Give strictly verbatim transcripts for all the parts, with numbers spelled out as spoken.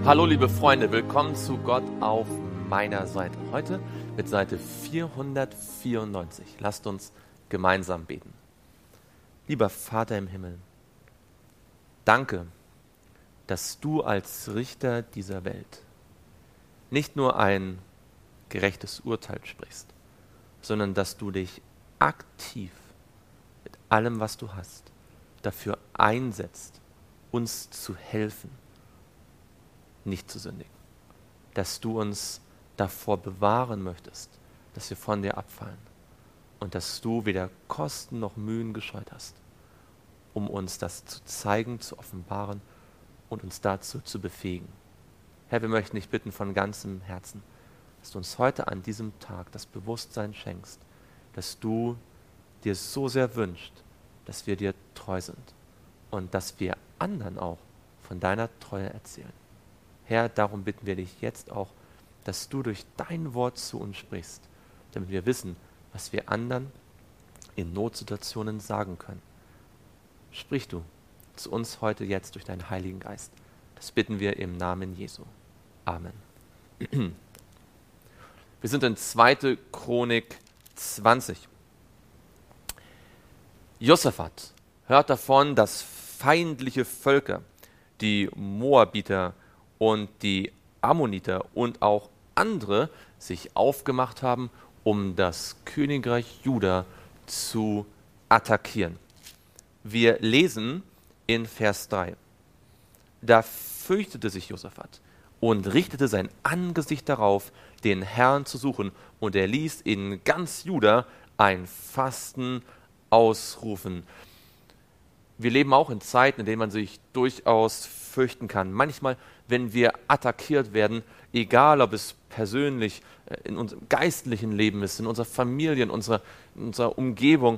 Hallo liebe Freunde, willkommen zu Gott auf meiner Seite. Heute mit Seite vierhundertvierundneunzig. Lasst uns gemeinsam beten. Lieber Vater im Himmel, danke, dass du als Richter dieser Welt nicht nur ein gerechtes Urteil sprichst, sondern dass du dich aktiv mit allem, was du hast, dafür einsetzt, uns zu helfen, nicht zu sündigen. Dass du uns davor bewahren möchtest, dass wir von dir abfallen. Und dass du weder Kosten noch Mühen gescheut hast, um uns das zu zeigen, zu offenbaren und uns dazu zu befähigen. Herr, wir möchten dich bitten von ganzem Herzen, dass du uns heute an diesem Tag das Bewusstsein schenkst, dass du dir so sehr wünschst, dass wir dir treu sind und dass wir anderen auch von deiner Treue erzählen. Herr, darum bitten wir dich jetzt auch, dass du durch dein Wort zu uns sprichst, damit wir wissen, was wir anderen in Notsituationen sagen können. Sprich du zu uns heute jetzt durch deinen Heiligen Geist. Das bitten wir im Namen Jesu. Amen. Wir sind in zweite Chronik zwanzig. Josaphat hört davon, dass feindliche Völker, die Moabiter und die Ammoniter und auch andere sich aufgemacht haben, um das Königreich Juda zu attackieren. Wir lesen in Vers drei. Da fürchtete sich Josaphat und richtete sein Angesicht darauf, den Herrn zu suchen, und er ließ in ganz Juda ein Fasten ausrufen. Wir leben auch in Zeiten, in denen man sich durchaus fürchten kann. Manchmal, wenn wir attackiert werden, egal ob es persönlich in unserem geistlichen Leben ist, in unserer Familie, in unserer, in unserer Umgebung,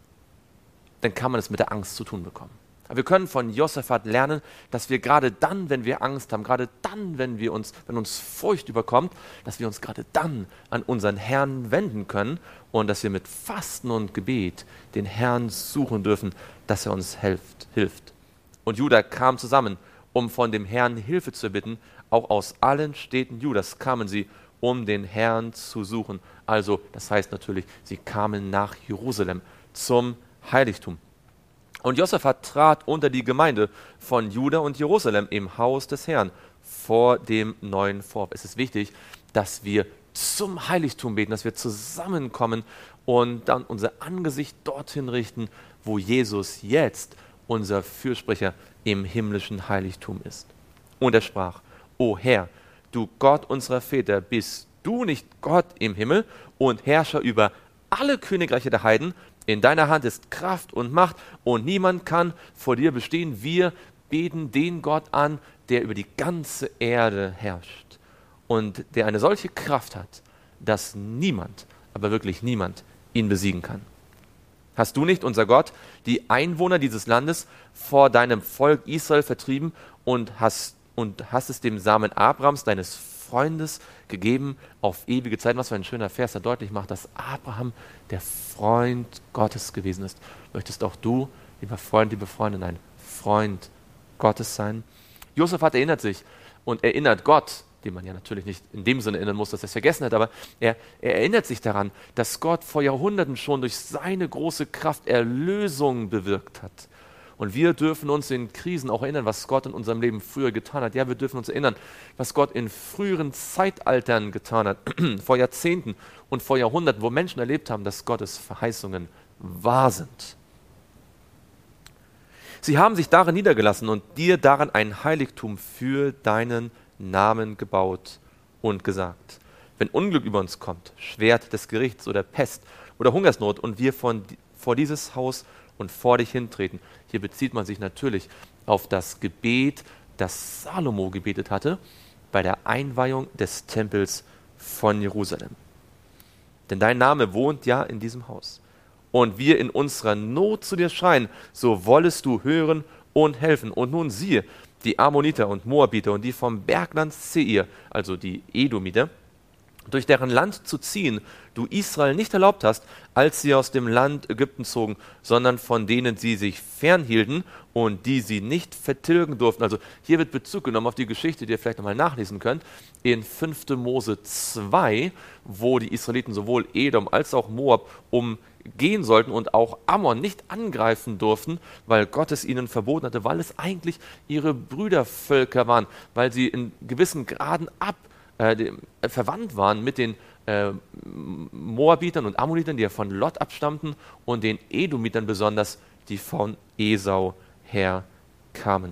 dann kann man es mit der Angst zu tun bekommen. Aber wir können von Josaphat lernen, dass wir gerade dann, wenn wir Angst haben, gerade dann, wenn wir uns, wenn uns Furcht überkommt, dass wir uns gerade dann an unseren Herrn wenden können und dass wir mit Fasten und Gebet den Herrn suchen dürfen, dass er uns hilft. hilft. Und Juda kam zusammen, um von dem Herrn Hilfe zu erbitten. Auch aus allen Städten Judas kamen sie, um den Herrn zu suchen. Also, das heißt natürlich, sie kamen nach Jerusalem zum Heiligtum. Und Josaphat trat unter die Gemeinde von Juda und Jerusalem im Haus des Herrn vor dem neuen Vorhof. Es ist wichtig, dass wir zum Heiligtum beten, dass wir zusammenkommen und dann unser Angesicht dorthin richten, wo Jesus jetzt unser Fürsprecher im himmlischen Heiligtum ist. Und er sprach: O Herr, du Gott unserer Väter, bist du nicht Gott im Himmel und Herrscher über alle Königreiche der Heiden? In deiner Hand ist Kraft und Macht, und niemand kann vor dir bestehen. Wir beten den Gott an, der über die ganze Erde herrscht und der eine solche Kraft hat, dass niemand, aber wirklich niemand, ihn besiegen kann. Hast du nicht, unser Gott, die Einwohner dieses Landes vor deinem Volk Israel vertrieben und hast, und hast es dem Samen Abrahams, deines Freundes, gegeben auf ewige Zeit? Was für ein schöner Vers, der deutlich macht, dass Abraham der Freund Gottes gewesen ist. Möchtest auch du, lieber Freund, liebe Freundin, ein Freund Gottes sein? Josaphat erinnert sich und erinnert Gott, den man ja natürlich nicht in dem Sinne erinnern muss, dass er es vergessen hat, aber er, er erinnert sich daran, dass Gott vor Jahrhunderten schon durch seine große Kraft Erlösung bewirkt hat. Und wir dürfen uns in Krisen auch erinnern, was Gott in unserem Leben früher getan hat. Ja, wir dürfen uns erinnern, was Gott in früheren Zeitaltern getan hat, vor Jahrzehnten und vor Jahrhunderten, wo Menschen erlebt haben, dass Gottes Verheißungen wahr sind. Sie haben sich darin niedergelassen und dir daran ein Heiligtum für deinen Namen gebaut und gesagt: Wenn Unglück über uns kommt, Schwert des Gerichts oder Pest oder Hungersnot, und wir von, vor dieses Haus und vor dich hintreten. Hier bezieht man sich natürlich auf das Gebet, das Salomo gebetet hatte bei der Einweihung des Tempels von Jerusalem. Denn dein Name wohnt ja in diesem Haus. Und wir in unserer Not zu dir schreien, so wollest du hören und helfen. Und nun siehe, die Ammoniter und Moabiter und die vom Bergland Seir, also die Edomiter, durch deren Land zu ziehen, du Israel nicht erlaubt hast, als sie aus dem Land Ägypten zogen, sondern von denen sie sich fernhielten und die sie nicht vertilgen durften. Also hier wird Bezug genommen auf die Geschichte, die ihr vielleicht nochmal nachlesen könnt, in fünfte Mose zwei, wo die Israeliten sowohl Edom als auch Moab umgehen sollten und auch Ammon nicht angreifen durften, weil Gott es ihnen verboten hatte, weil es eigentlich ihre Brüdervölker waren, weil sie in gewissen Graden ab Äh, verwandt waren mit den äh, Moabitern und Ammonitern, die ja von Lot abstammten, und den Edomitern besonders, die von Esau herkamen.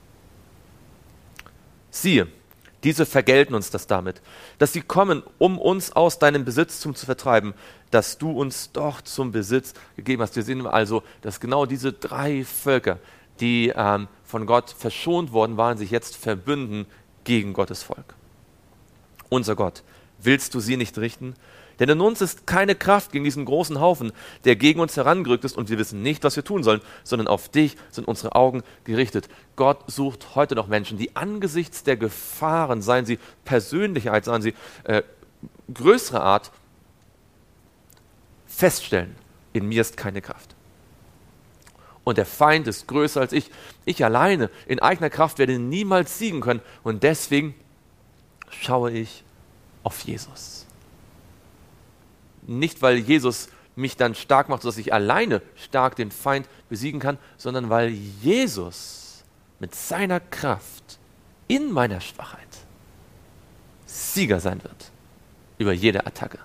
Siehe, diese vergelten uns das damit, dass sie kommen, um uns aus deinem Besitztum zu vertreiben, dass du uns doch zum Besitz gegeben hast. Wir sehen also, dass genau diese drei Völker, die ähm, von Gott verschont worden waren, sich jetzt verbünden gegen Gottes Volk. Unser Gott, willst du sie nicht richten? Denn in uns ist keine Kraft gegen diesen großen Haufen, der gegen uns herangerückt ist, und wir wissen nicht, was wir tun sollen, sondern auf dich sind unsere Augen gerichtet. Gott sucht heute noch Menschen, die angesichts der Gefahren, seien sie persönlicher Art, seien sie äh, größere Art, feststellen, in mir ist keine Kraft. Und der Feind ist größer als ich. Ich alleine in eigener Kraft werde niemals siegen können, und deswegen schaue ich auf Jesus. Nicht, weil Jesus mich dann stark macht, sodass ich alleine stark den Feind besiegen kann, sondern weil Jesus mit seiner Kraft in meiner Schwachheit Sieger sein wird über jede Attacke.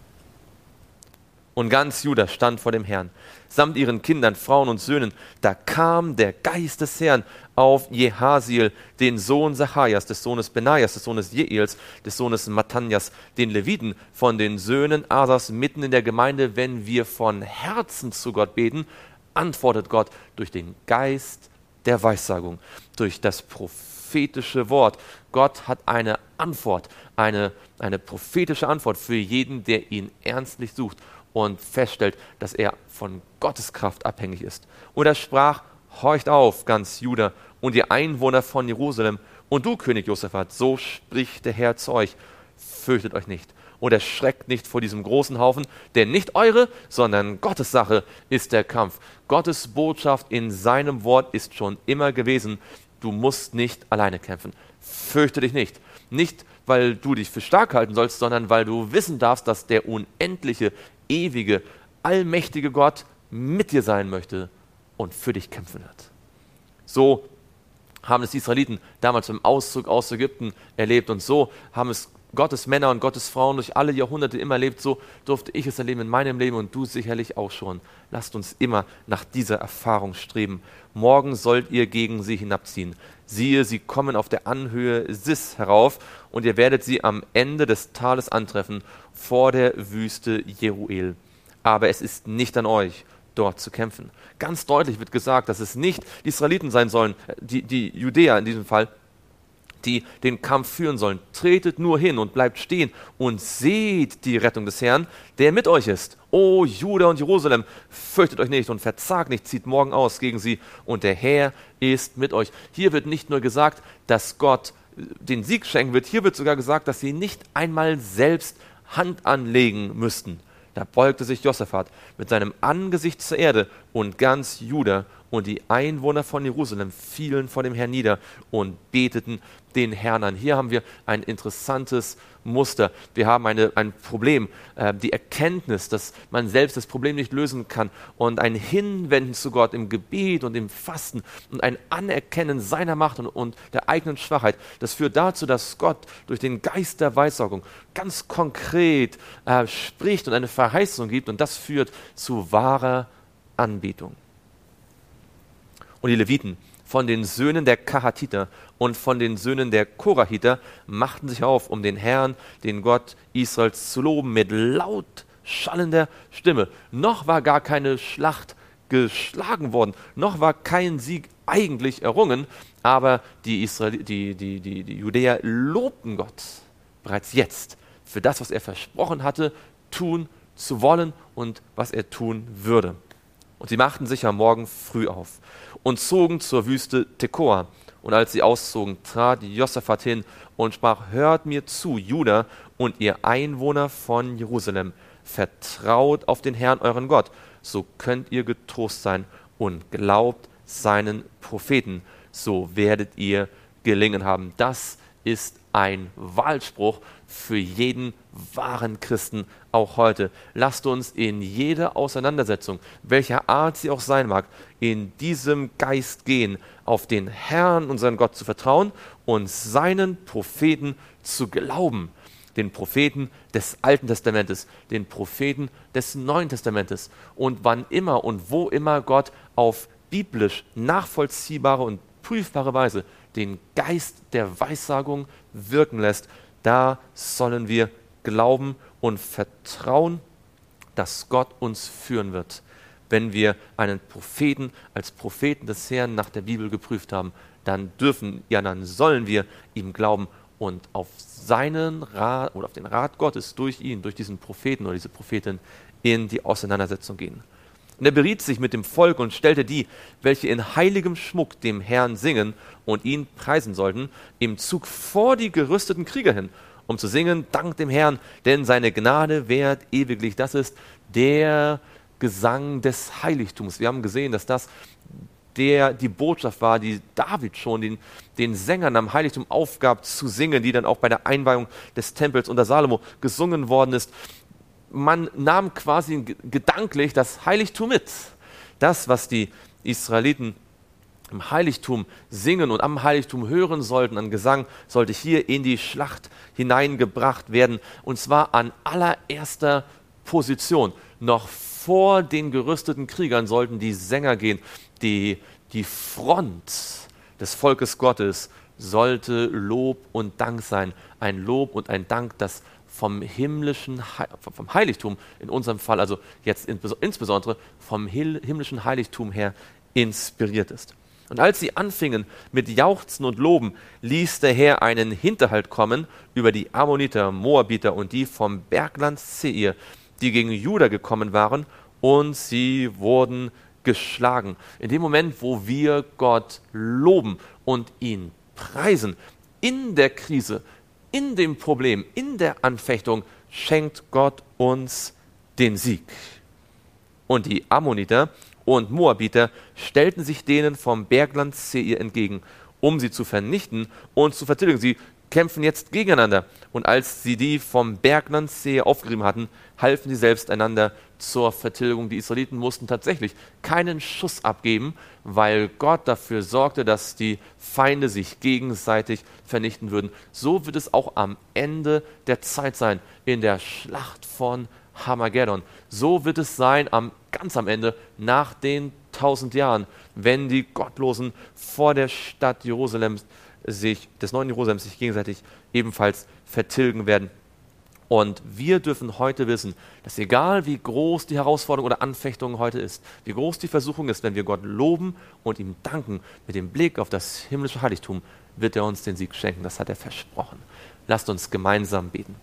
Und ganz Juda stand vor dem Herrn, samt ihren Kindern, Frauen und Söhnen. Da kam der Geist des Herrn auf Jehasiel, den Sohn Sacharjas, des Sohnes Benaias, des Sohnes Jeiels, des Sohnes Mattanjas, den Leviten von den Söhnen Asas mitten in der Gemeinde. Wenn wir von Herzen zu Gott beten, antwortet Gott durch den Geist der Weissagung, durch das prophetische Wort. Gott hat eine Antwort, eine, eine prophetische Antwort für jeden, der ihn ernstlich sucht und feststellt, dass er von Gottes Kraft abhängig ist. Und er sprach: Horcht auf, ganz Juda und ihr Einwohner von Jerusalem, und du, König Josaphat, so spricht der Herr zu euch: Fürchtet euch nicht und erschreckt nicht vor diesem großen Haufen, denn nicht eure, sondern Gottes Sache ist der Kampf. Gottes Botschaft in seinem Wort ist schon immer gewesen: Du musst nicht alleine kämpfen. Fürchte dich nicht. Nicht, weil du dich für stark halten sollst, sondern weil du wissen darfst, dass der unendliche, ewige, allmächtige Gott mit dir sein möchte und für dich kämpfen wird. So haben es die Israeliten damals beim Auszug aus Ägypten erlebt, und so haben es Gottes Männer und Gottes Frauen durch alle Jahrhunderte immer erlebt. So durfte ich es erleben in meinem Leben, und du sicherlich auch schon. Lasst uns immer nach dieser Erfahrung streben. Morgen sollt ihr gegen sie hinabziehen. Siehe, sie kommen auf der Anhöhe Sis herauf, und ihr werdet sie am Ende des Tales antreffen, vor der Wüste Jeruel. Aber es ist nicht an euch, dort zu kämpfen. Ganz deutlich wird gesagt, dass es nicht die Israeliten sein sollen, die, die Judäer in diesem Fall, die den Kampf führen sollen. Tretet nur hin und bleibt stehen und seht die Rettung des Herrn, der mit euch ist. O Juda und Jerusalem, fürchtet euch nicht und verzagt nicht, zieht morgen aus gegen sie, und der Herr ist mit euch. Hier wird nicht nur gesagt, dass Gott den Sieg schenken wird, hier wird sogar gesagt, dass sie nicht einmal selbst Hand anlegen müssten. Da beugte sich Josaphat mit seinem Angesicht zur Erde, und ganz Juda und die Einwohner von Jerusalem fielen vor dem Herrn nieder und beteten den Herrn an. Hier haben wir ein interessantes Muster. Wir haben eine, ein Problem, äh, die Erkenntnis, dass man selbst das Problem nicht lösen kann, und ein Hinwenden zu Gott im Gebet und im Fasten und ein Anerkennen seiner Macht und, und der eigenen Schwachheit. Das führt dazu, dass Gott durch den Geist der Weissaugung ganz konkret äh, spricht und eine Verheißung gibt, und das führt zu wahrer Anbetung. Und die Leviten von den Söhnen der Kahatiter und von den Söhnen der Korahiter machten sich auf, um den Herrn, den Gott Israels, zu loben mit laut schallender Stimme. Noch war gar keine Schlacht geschlagen worden, noch war kein Sieg eigentlich errungen, aber die, Israel, die, die, die, die Judäer lobten Gott bereits jetzt für das, was er versprochen hatte, tun zu wollen und was er tun würde. Und sie machten sich am Morgen früh auf und zogen zur Wüste Tekoa Und als sie auszogen, trat Josaphat hin und sprach: Hört mir zu, Juda und ihr Einwohner von Jerusalem, vertraut auf den Herrn, euren Gott, so könnt ihr getrost sein, und glaubt seinen Propheten, so werdet ihr gelingen haben. Das ist ein Wahlspruch für jeden wahren Christen, auch heute. Lasst uns in jeder Auseinandersetzung, welcher Art sie auch sein mag, in diesem Geist gehen, auf den Herrn, unseren Gott, zu vertrauen und seinen Propheten zu glauben. Den Propheten des Alten Testamentes, den Propheten des Neuen Testamentes. Und wann immer und wo immer Gott auf biblisch nachvollziehbare und prüfbare Weise den Geist der Weissagung wirken lässt, da sollen wir glauben und vertrauen, dass Gott uns führen wird. Wenn wir einen Propheten als Propheten des Herrn nach der Bibel geprüft haben, dann dürfen, ja dann sollen wir ihm glauben und auf seinen Rat oder auf den Rat Gottes durch ihn, durch diesen Propheten oder diese Prophetin in die Auseinandersetzung gehen. Und er beriet sich mit dem Volk und stellte die, welche in heiligem Schmuck dem Herrn singen und ihn preisen sollten, im Zug vor die gerüsteten Krieger hin, um zu singen: Dank dem Herrn, denn seine Gnade währt ewiglich. Das ist der Gesang des Heiligtums. Wir haben gesehen, dass das der die Botschaft war, die David schon den, den Sängern am Heiligtum aufgab zu singen, die dann auch bei der Einweihung des Tempels unter Salomo gesungen worden ist. Man nahm quasi gedanklich das Heiligtum mit. Das, was die Israeliten im Heiligtum singen und am Heiligtum hören sollten, an Gesang, sollte hier in die Schlacht hineingebracht werden. Und zwar an allererster Position. Noch vor den gerüsteten Kriegern sollten die Sänger gehen. Die, die Front des Volkes Gottes sollte Lob und Dank sein. Ein Lob und ein Dank, das vom himmlischen, vom Heiligtum, in unserem Fall also jetzt insbesondere vom himmlischen Heiligtum her inspiriert ist. Und als sie anfingen mit Jauchzen und Loben, ließ der Herr einen Hinterhalt kommen über die Ammoniter, Moabiter und die vom Bergland Seir, die gegen Juda gekommen waren, und sie wurden geschlagen. In dem Moment, wo wir Gott loben und ihn preisen, in der Krise, in dem Problem, in der Anfechtung, schenkt Gott uns den Sieg. Und die Ammoniter und Moabiter stellten sich denen vom Bergland Seir entgegen, um sie zu vernichten und zu vertilgen. Sie kämpfen jetzt gegeneinander. Und als sie die vom Bergland Seir aufgerieben hatten, halfen sie selbst einander zur Vertilgung. Die Israeliten mussten tatsächlich keinen Schuss abgeben, weil Gott dafür sorgte, dass die Feinde sich gegenseitig vernichten würden. So wird es auch am Ende der Zeit sein, in der Schlacht von Armageddon. So wird es sein am, ganz am Ende, nach den tausend Jahren, wenn die Gottlosen vor der Stadt Jerusalem sich, des neuen Jerusalem sich gegenseitig ebenfalls vertilgen werden. Und wir dürfen heute wissen, dass egal wie groß die Herausforderung oder Anfechtung heute ist, wie groß die Versuchung ist, wenn wir Gott loben und ihm danken, mit dem Blick auf das himmlische Heiligtum, wird er uns den Sieg schenken. Das hat er versprochen. Lasst uns gemeinsam beten.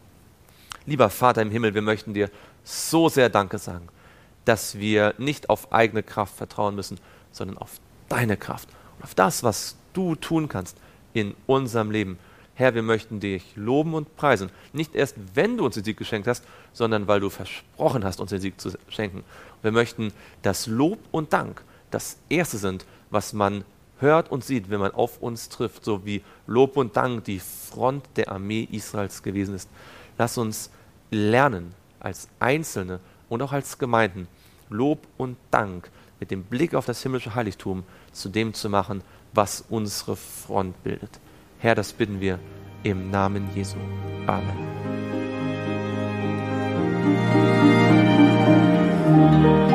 Lieber Vater im Himmel, wir möchten dir so sehr Danke sagen, dass wir nicht auf eigene Kraft vertrauen müssen, sondern auf deine Kraft und auf das, was du tun kannst in unserem Leben. Herr, wir möchten dich loben und preisen. Nicht erst, wenn du uns den Sieg geschenkt hast, sondern weil du versprochen hast, uns den Sieg zu schenken. Wir möchten, dass Lob und Dank das Erste sind, was man hört und sieht, wenn man auf uns trifft, so wie Lob und Dank die Front der Armee Israels gewesen ist. Lass uns lernen, als Einzelne und auch als Gemeinden, Lob und Dank mit dem Blick auf das himmlische Heiligtum zu dem zu machen, was unsere Front bildet. Herr, das bitten wir im Namen Jesu. Amen.